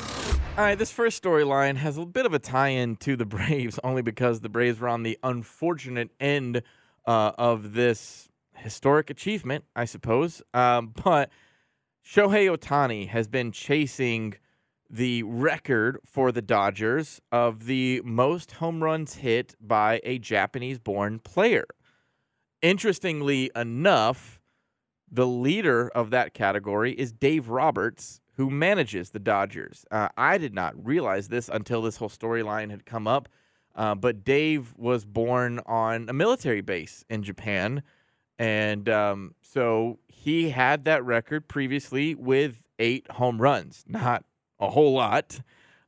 All right, this first storyline has a bit of a tie-in to the Braves, only because the Braves were on the unfortunate end uh, of this historic achievement, I suppose. Um, but Shohei Ohtani has been chasing the record for the Dodgers of the most home runs hit by a Japanese-born player. Interestingly enough, the leader of that category is Dave Roberts, who manages the Dodgers. Uh, I did not realize this until this whole storyline had come up, uh, but Dave was born on a military base in Japan, and um, so he had that record previously with eight home runs. Not a whole lot,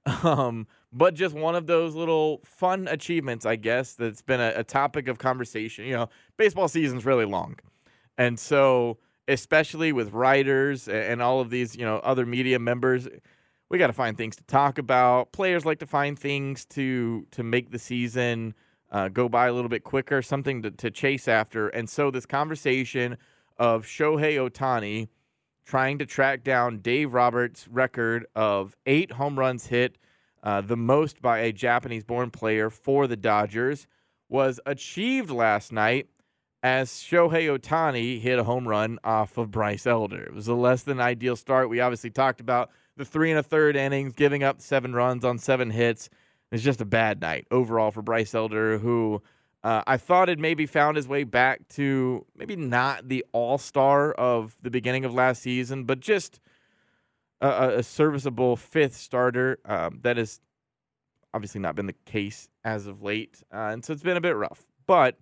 um, but just one of those little fun achievements, I guess, that's been a, a topic of conversation. You know, baseball season's really long, and so especially with writers and all of these, you know, other media members, we got to find things to talk about. Players like to find things to to make the season uh, go by a little bit quicker, something to, to chase after. And so this conversation of Shohei Ohtani trying to track down Dave Roberts' record of eight home runs hit, uh, the most by a Japanese-born player for the Dodgers, was achieved last night as Shohei Ohtani hit a home run off of Bryce Elder. It was a less than ideal start. We obviously talked about the three and a third innings, giving up seven runs on seven hits. It's just a bad night overall for Bryce Elder, who uh, I thought had maybe found his way back to maybe not the all-star of the beginning of last season, but just a, a serviceable fifth starter. Um, that has obviously not been the case as of late, uh, and so it's been a bit rough. But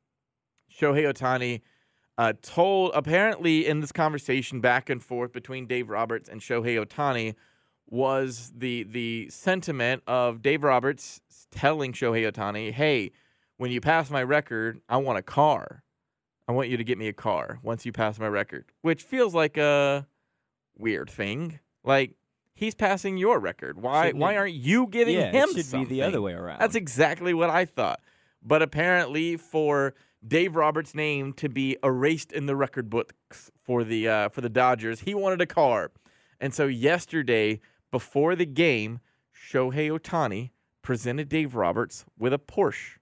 Shohei Ohtani uh, told, apparently in this conversation back and forth between Dave Roberts and Shohei Ohtani, was the the sentiment of Dave Roberts telling Shohei Ohtani, hey, when you pass my record, I want a car. I want you to get me a car once you pass my record, which feels like a weird thing. Like, he's passing your record. Why Shouldn't why it- aren't you giving Yeah, him it should something? be the other way around. That's exactly what I thought. But apparently for Dave Roberts' name to be erased in the record books for the uh, for the Dodgers. He wanted a car. And so yesterday, before the game, Shohei Ohtani presented Dave Roberts with a Porsche.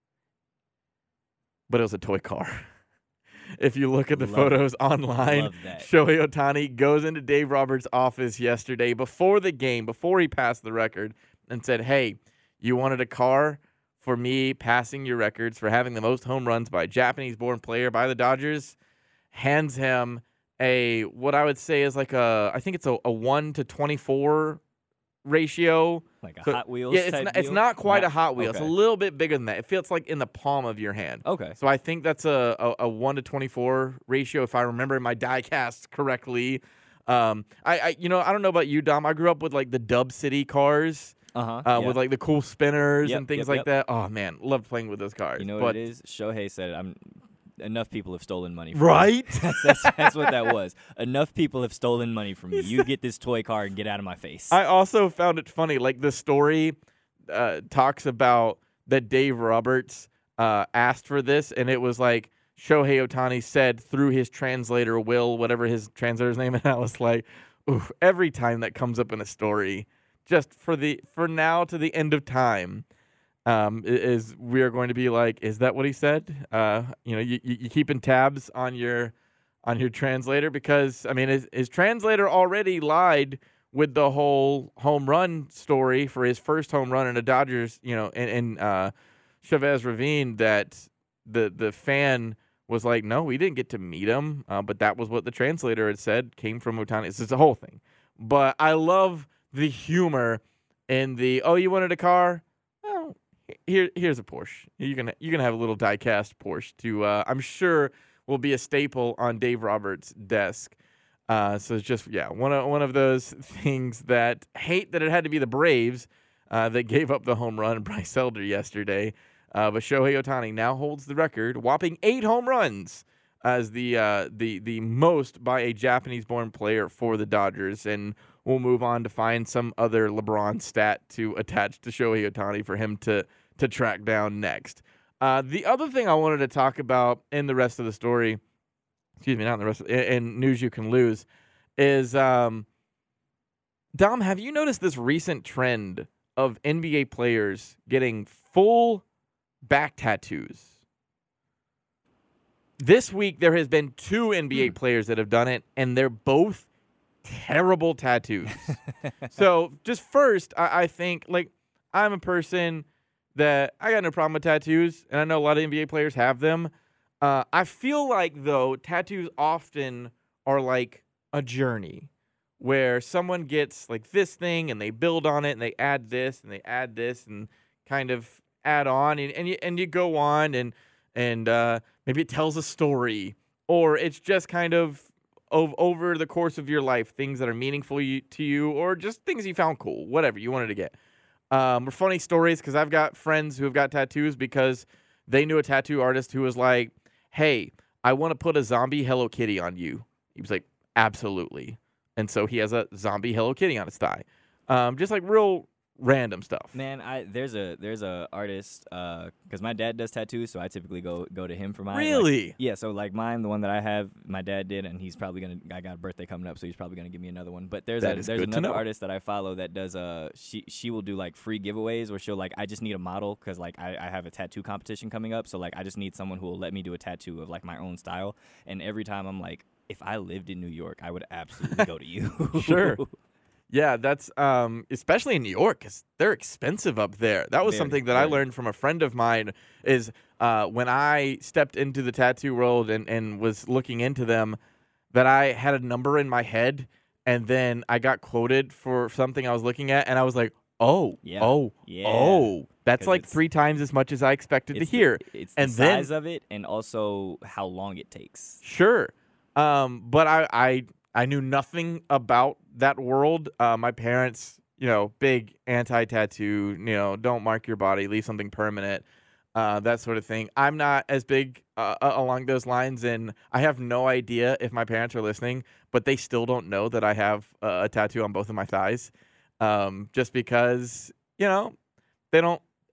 But it was a toy car. If you look at the Love photos it. online, Love that. Shohei Ohtani goes into Dave Roberts' office yesterday before the game, before he passed the record, and said, hey, you wanted a car for me passing your records for having the most home runs by a Japanese-born player by the Dodgers? Hands him a, what I would say is like a, I think it's a, a one to twenty-four ratio. Like a So- Hot Wheels Yeah, it's type not, it's deal? not quite Not- a Hot Wheel. okay. It's a little bit bigger than that. It feels like in the palm of your hand. Okay. So I think that's a, a, a one to twenty-four ratio, if I remember my die cast correctly. Um, I, I, you know, I don't know about you, Dom. I grew up with like the Dub City cars. Uh-huh, Uh, yeah. With like the cool spinners Yep, and things yep, like yep. that. Oh man, loved playing with those cars. You know but what it is? Shohei said, "I'm." Enough people have stolen money from Right? me. That's, that's, that's what that was. Enough people have stolen money from me. You get this toy car and get out of my face. I also found it funny. Like the story uh, talks about that Dave Roberts uh, asked for this, and it was like Shohei Ohtani said through his translator, Will, whatever his translator's name, and I was like, ooh, every time that comes up in a story, just for the for now to the end of time, um, i- is we are going to be like, is that what he said? Uh, you know, you, you you keeping tabs on your on your translator because I mean, his, his translator already lied with the whole home run story for his first home run in a Dodgers, you know, in, in uh, Chavez Ravine, that the the fan was like, no, we didn't get to meet him, uh, but that was what the translator had said came from Ohtani. It's just a whole thing. But I love the humor in the, oh, you wanted a car? Oh, here here's a Porsche. You can you can have a little die-cast Porsche to, uh, I'm sure, will be a staple on Dave Roberts' desk. Uh, so it's just, yeah, one of, one of those things that hate that it had to be the Braves uh, that gave up the home run, Bryce Elder, yesterday. Uh, but Shohei Ohtani now holds the record, whopping eight home runs as the uh, the the most by a Japanese-born player for the Dodgers. And we'll move on to find some other LeBron stat to attach to Shohei Ohtani for him to to track down next. Uh, the other thing I wanted to talk about in the rest of the story, excuse me, not in the rest of, in, in news you can lose, is um, Dom, have you noticed this recent trend of N B A players getting full back tattoos? This week, there has been two N B A players that have done it, and they're both terrible tattoos. So, just first, I, I think, like, I'm a person that I got no problem with tattoos, and I know a lot of N B A players have them. Uh, I feel like, though, tattoos often are like a journey where someone gets, like, this thing, and they build on it, and they add this, and they add this, and kind of add on, and, and, you, and you go on, and and uh, maybe it tells a story, or it's just kind of ov- over the course of your life, things that are meaningful you, to you, or just things you found cool, whatever you wanted to get. Um, or funny stories, because I've got friends who have got tattoos because they knew a tattoo artist who was like, hey, I want to put a zombie Hello Kitty on you. He was like, absolutely. And so he has a zombie Hello Kitty on his thigh. Um, just like real random stuff. Man, I there's a there's a artist because my dad does tattoos, so I typically go go to him for mine. Really? Like, yeah. So like mine, the one that I have, my dad did, and he's probably gonna. I got a birthday coming up, so he's probably gonna give me another one. But there's That a is there's good to another know. artist that I follow that does uh she she will do like free giveaways where she'll like I just need a model because like I, I have a tattoo competition coming up, so like I just need someone who will let me do a tattoo of like my own style. And every time I'm like, if I lived in New York, I would absolutely go to you. Sure. Yeah, that's um, especially in New York, because they're expensive up there. That was Very, something that I very. learned from a friend of mine. Is uh, when I stepped into the tattoo world and, and was looking into them, that I had a number in my head, and then I got quoted for something I was looking at, and I was like, oh, Yeah. oh, Yeah. oh, that's 'Cause like it's- three times as much as I expected to It's the- hear. it's the and then size of it, and also how long it takes. Sure. Um, but I, I I knew nothing about that world. Uh, my parents, you know, big anti-tattoo, you know, don't mark your body, leave something permanent, uh, that sort of thing. I'm not as big uh, uh, along those lines, and I have no idea if my parents are listening, but they still don't know that I have uh, a tattoo on both of my thighs, um, just because, you know, they don't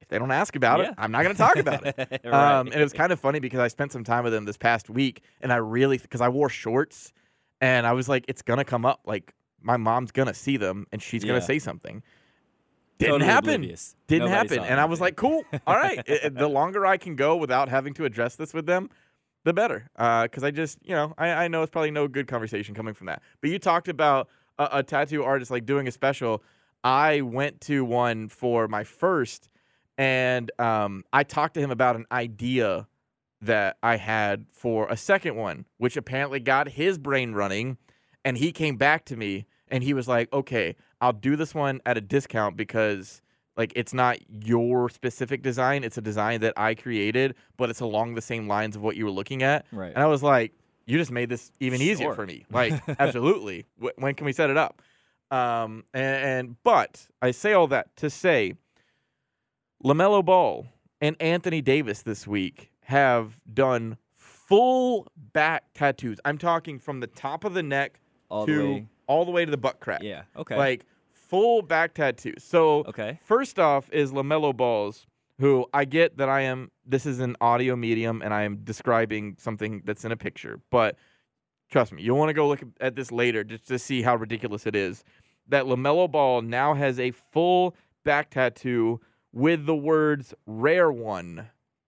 if they don't ask about Yeah. it, I'm not going to talk about it. Right. um, and it was kind of funny because I spent some time with him this past week, and I really, because I wore shorts, and I was like, it's going to come up. Like, my mom's going to see them, and she's going Yeah. to say something. Didn't Totally happen. oblivious. Didn't Nobody happen. saw And I was anything. like, cool. All right. It- it- the longer I can go without having to address this with them, the better. Because I just, you know, I, I know it's probably no good conversation coming from that. But you talked about a, a tattoo artist like doing a special. I went to one for my first, and um, I talked to him about an idea that I had for a second one, which apparently got his brain running. And he came back to me, and he was like, okay, I'll do this one at a discount because like it's not your specific design. It's a design that I created, but it's along the same lines of what you were looking at. Right. And I was like, you just made this even easier Sure. for me. Like, absolutely. W- when can we set it up? Um, and, and but I say all that to say LaMelo Ball and Anthony Davis this week have done full back tattoos. I'm talking from the top of the neck All the to way. all the way to the butt crack. Yeah, okay. Like full back tattoos. So Okay. first off is LaMelo Balls, who I get that I am, this is an audio medium and I am describing something that's in a picture. But trust me, you'll want to go look at this later just to see how ridiculous it is. That LaMelo Ball now has a full back tattoo with the words rare one.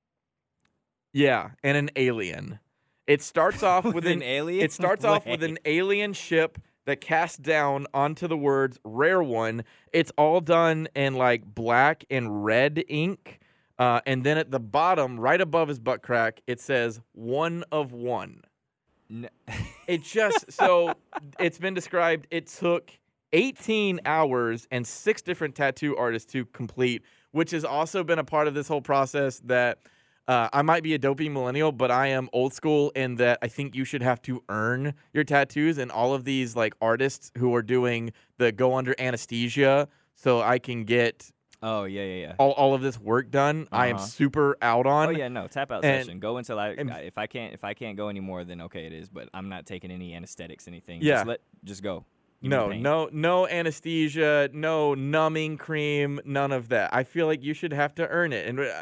Yeah, and an alien. It starts off with, With an, an alien? It starts off with Wait. an alien ship that casts down onto the words rare one. It's all done in like black and red ink. Uh, and then at the bottom, right above his butt crack, it says one of one. N- It just, so it's been described, it took eighteen hours and six different tattoo artists to complete, which has also been a part of this whole process that uh, I might be a dopey millennial, but I am old school in that I think you should have to earn your tattoos. And all of these like artists who are doing the go under anesthesia so I can get Oh, yeah, yeah, yeah. all, all of this work done, I am Uh-huh. super out on. Oh yeah, no tap out And- session. Go until I. and- I- if I can't, if I can't go anymore, then okay, it is. But I'm not taking any anesthetics, anything. Yeah. Just let, just go. Give me No, pain. no, no anesthesia, no numbing cream, none of that. I feel like you should have to earn it. And uh,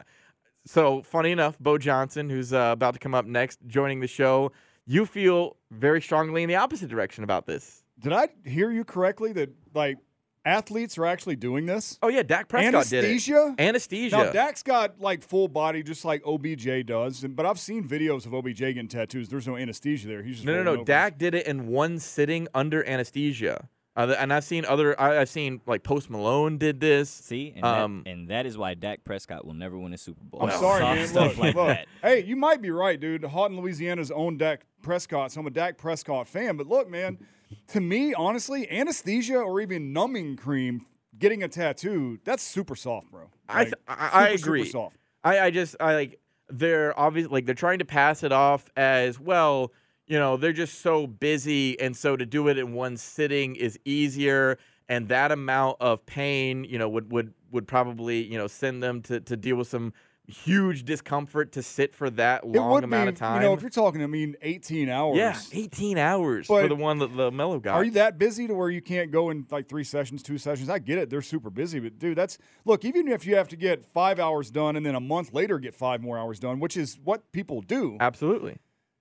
so, funny enough, Bo Johnson, who's uh, about to come up next, joining the show, you feel very strongly in the opposite direction about this. Did I hear you correctly that like athletes are actually doing this? Oh yeah, Dak Prescott did it. Anesthesia? Anesthesia. Now Dak's got like full body, just like O B J does. and- But I've seen videos of O B J getting tattoos. There's no anesthesia there. He's just No, no, rolling no. over. Dak did it in one sitting under anesthesia. Uh, th- and I've seen other. I, I've seen like Post Malone did this. See, and, um, that, and that is why Dak Prescott will never win a Super Bowl. I'm sorry, Soft man. stuff Look, like look. that. Hey, you might be right, dude. Houghton, Louisiana's own Dak Prescott, so I'm a Dak Prescott fan. But look, man, to me, honestly, anesthesia or even numbing cream, getting a tattoo, that's super soft, bro. I Like, th- I, I super, super agree. soft. I, I just I like they're obviously like they're trying to pass it off as well. You know, they're just so busy, and so to do it in one sitting is easier. And that amount of pain, you know, would would would probably you know send them to to deal with some huge discomfort to sit for that It long would amount be, of time. you know, if you're talking, I mean, eighteen hours. yeah, eighteen hours for But the one that the Mellow got. Are you that busy to where you can't go in like three sessions, two sessions? I get it. They're super busy. But, dude, that's – look, even if you have to get five hours done and then a month later get five more hours done, which is what people do. Absolutely.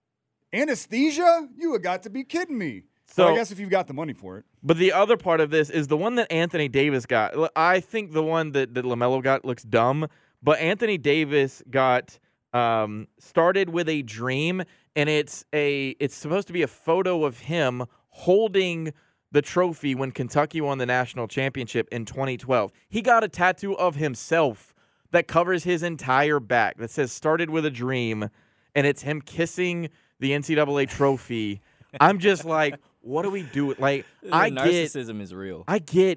Anesthesia? You have got to be kidding me. So Well, I guess if you've got the money for it. But the other part of this is the one that Anthony Davis got. L- I think the one that, that LaMelo got looks dumb, but Anthony Davis got um, started with a dream, and it's a it's supposed to be a photo of him holding the trophy when Kentucky won the national championship in twenty twelve. He got a tattoo of himself that covers his entire back that says "Started with a Dream," and it's him kissing the N C double A trophy. I'm just like, what do we do? Like, The I get narcissism is real. I get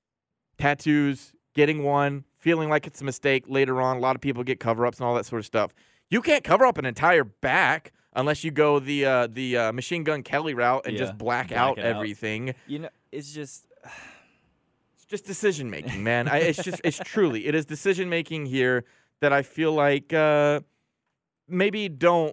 tattoos, getting one, feeling like it's a mistake later on. A lot of people get cover-ups and all that sort of stuff. You can't cover up an entire back unless you go the uh, the uh, Machine Gun Kelly route and Yeah, just black, black out it out. everything. You know, it's just It's just decision making, man. I, it's just it's truly it is decision making here that I feel like uh, maybe don't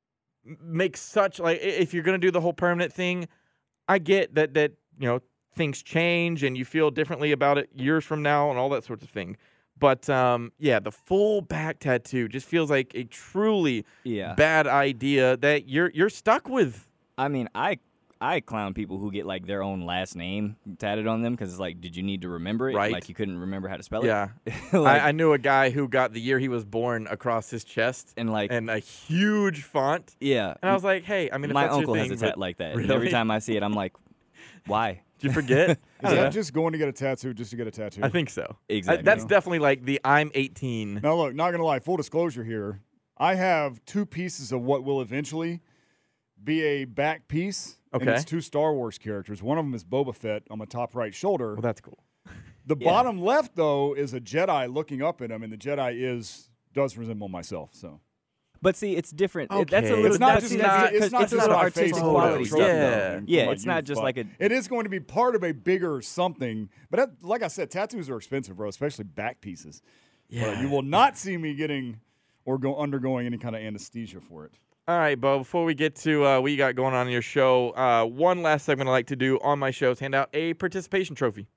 make such like i- if you're gonna do the whole permanent thing. I get that that you know things change and you feel differently about it years from now and all that sorts of thing. But um, yeah, the full back tattoo just feels like a truly Yeah. bad idea that you're you're stuck with. I mean, I I clown people who get like their own last name tatted on them because it's like, did you need to remember it? Right. Like you couldn't remember how to spell Yeah, it. Like- I, I knew a guy who got the year he was born across his chest and like and a huge font. Yeah, and I was like, hey, I mean, if my that's uncle your has thing, a tat but- like that. And Really? every time I see it, I'm like, why? Did you forget? Is Yeah. that just going to get a tattoo just to get a tattoo? I think so. Exactly. Uh, that's definitely like the I'm eighteen. Now, look, not going to lie, full disclosure here. I have two pieces of what will eventually be a back piece. And Okay. it's two Star Wars characters. One of them is Boba Fett on my top right shoulder. Well, that's cool. The Yeah. bottom left, though, is a Jedi looking up at him, and the Jedi is does resemble myself. So But see, it's different. It- That's a Okay, little. it's not that's- just that's- not, it's not it's just little my artistic face quality photos, stuff. Yeah. though, from Yeah, my it's not youth, just but like a- It is going to be part of a bigger something. But that, like I said, tattoos are expensive, bro, especially back pieces. Yeah. But you will not see me getting or go undergoing any kind of anesthesia for it. All right, Bo, before we get to uh, what you got going on in your show, uh, one last segment I like to do on my show is hand out a participation trophy.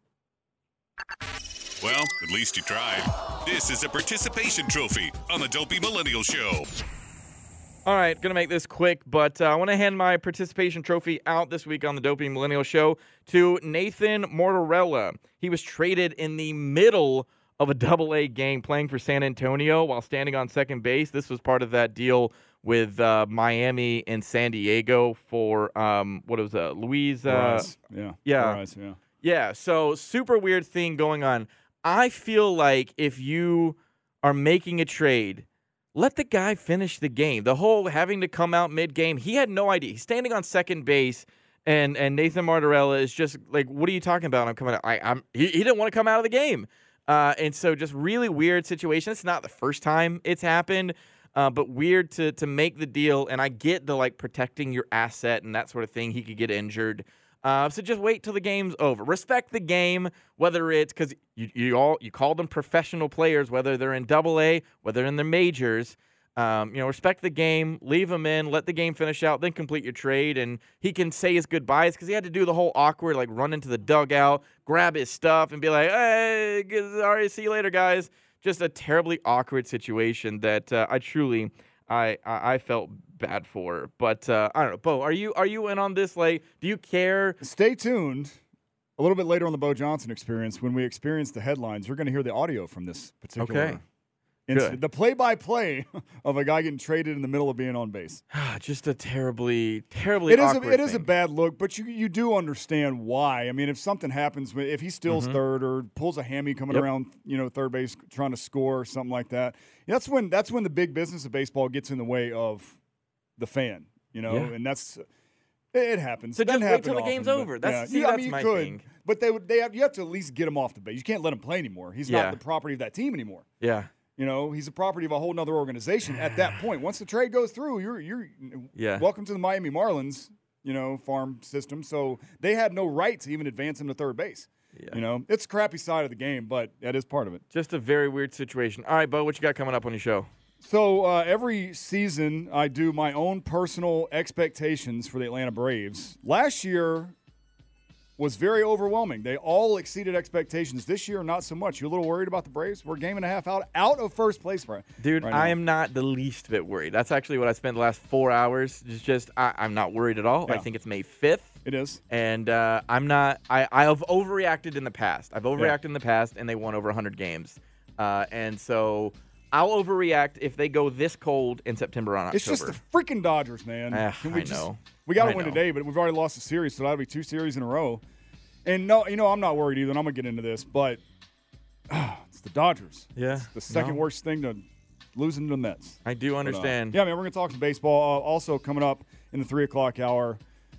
Well, at least you tried. This is a participation trophy on the Dopey Millennial Show. All right, going to make this quick, but uh, I want to hand my participation trophy out this week on the Dopey Millennial Show to Nathan Mortarella. He was traded in the middle of a double-A game playing for San Antonio while standing on second base. This was part of that deal with uh, Miami and San Diego for, um, what was that, Luis? Uh, Rise. Yeah. Yeah. Rise, yeah. Yeah, so super weird thing going on. I feel like if you are making a trade, let the guy finish the game. The whole having to come out mid-game, he had no idea. He's standing on second base, and and Nathan Martorella is just like, what are you talking about? I'm coming out. I, I'm, he, he didn't want to come out of the game. Uh, and so just really weird situation. It's not the first time it's happened, uh, but weird to to make the deal. And I get the, like, protecting your asset and that sort of thing. He could get injured. Uh, so just wait till the game's over. Respect the game, whether it's because you, you all you call them professional players, whether they're in Double A, whether in the majors. Um, you know, respect the game, leave them in, let the game finish out, then complete your trade, and he can say his goodbyes because he had to do the whole awkward, like run into the dugout, grab his stuff, and be like, "Hey, good, all right, see you later, guys." Just a terribly awkward situation that uh, I truly, I, I I felt bad for. But uh, I don't know, Bo, are you are you in on this? Like, do you care? Stay tuned. A little bit later on the Bo Johnson experience, when we experience the headlines, you're going to hear the audio from this particular Okay. incident. Good. The play-by-play of a guy getting traded in the middle of being on base. Just a terribly, terribly It is awkward a, it is a thing. bad look, but you you do understand why. I mean, if something happens, if he steals Mhm. third or pulls a hammy coming Yep. around, you know, third base trying to score or something like that, that's when that's when the big business of baseball gets in the way of the fan, you know, Yeah. and that's it, it happens. So It doesn't just wait happen till the often, game's but, over. That's- yeah. see, Yeah, I that's mean, you my could, thing. but they would they have you have to at least get him off the base. You can't let him play anymore. He's Yeah. not the property of that team anymore. Yeah. You know, he's a property of a whole nother organization at that point. Once the trade goes through, you're you're Yeah. welcome to the Miami Marlins, you know, farm system. So they had no right to even advance him to third base. Yeah. You know, it's a crappy side of the game, but that is part of it. Just a very weird situation. All right, Bo, what you got coming up on your show? So uh, every season, I do my own personal expectations for the Atlanta Braves. Last year was very overwhelming. They all exceeded expectations. This year, not so much. You a little worried about the Braves? We're a game and a half out out of first place, right? Dude, right I now. am not the least bit worried. That's actually what I spent the last four hours. It's just, I, I'm not worried at all. I Yeah. think it's May fifth. It is. And uh, I'm not, I, I've overreacted in the past. I've overreacted in the past, and they won over one hundred games. Uh, and so I'll overreact if they go this cold in September or October. It's just the freaking Dodgers, man. Ah, Can we I just, know. We got to I win know. today, but we've already lost a series, so that'll be two series in a row. And no, you know, I'm not worried either, and I'm going to get into this, but ah, it's the Dodgers. Yeah, It's the second no. worst thing to losing to the Mets. I do But, uh, understand. yeah, man, we're going to talk some baseball. Uh, also coming up in the three o'clock hour,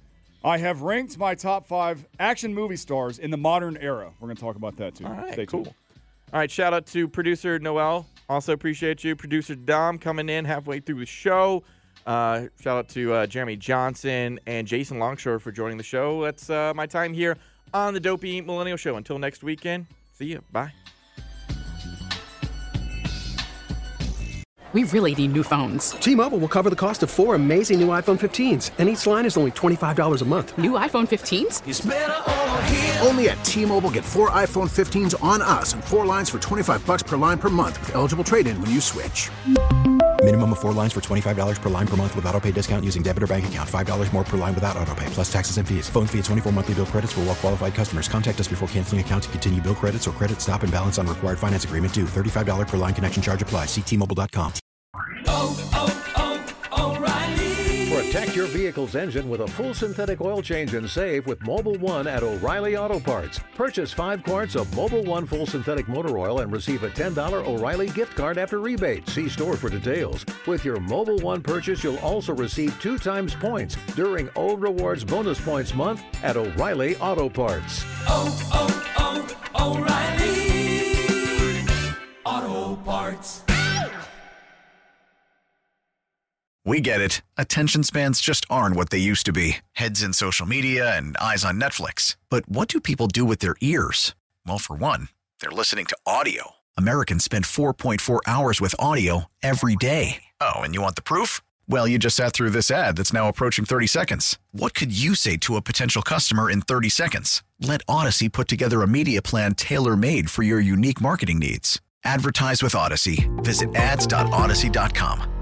I have ranked my top five action movie stars in the modern era. We're going to talk about that, too. All right, Stay cool. tuned. All right, shout out to producer Noel. Also appreciate you. Producer Dom coming in halfway through the show. Uh, shout out to uh, Jeremy Johnson and Jason Longshore for joining the show. That's uh, my time here on the Dopey Millennial Show. Until next weekend, see you. Bye. We really need new phones. T-Mobile will cover the cost of four amazing new iPhone fifteens, and each line is only twenty-five dollars a month. New iPhone fifteens? It's better over here. Only at T-Mobile, get four iPhone fifteens on us and four lines for twenty-five bucks per line per month with eligible trade-in when you switch. Minimum of four lines for twenty-five dollars per line per month with autopay discount using debit or bank account. five dollars more per line without autopay, plus taxes and fees. Phone fee at twenty-four monthly bill credits for well-qualified customers. Contact us before canceling account to continue bill credits or credit stop and balance on required finance agreement due. thirty-five dollars per line connection charge applies. See T Mobile dot com. Oh, oh, oh, O'Reilly. Protect your vehicle's engine with a full synthetic oil change and save with Mobile One at O'Reilly Auto Parts. Purchase five quarts of Mobile One full synthetic motor oil and receive a ten dollars O'Reilly gift card after rebate. See store for details. With your Mobile One purchase, you'll also receive two times points during O Rewards Bonus Points Month at O'Reilly Auto Parts. Oh, oh, oh, O'Reilly Auto Parts. We get it. Attention spans just aren't what they used to be. Heads in social media and eyes on Netflix. But what do people do with their ears? Well, for one, they're listening to audio. Americans spend four point four hours with audio every day. Oh, and you want the proof? Well, you just sat through this ad that's now approaching thirty seconds. What could you say to a potential customer in thirty seconds? Let Odyssey put together a media plan tailor-made for your unique marketing needs. Advertise with Odyssey. Visit ads dot odyssey dot com.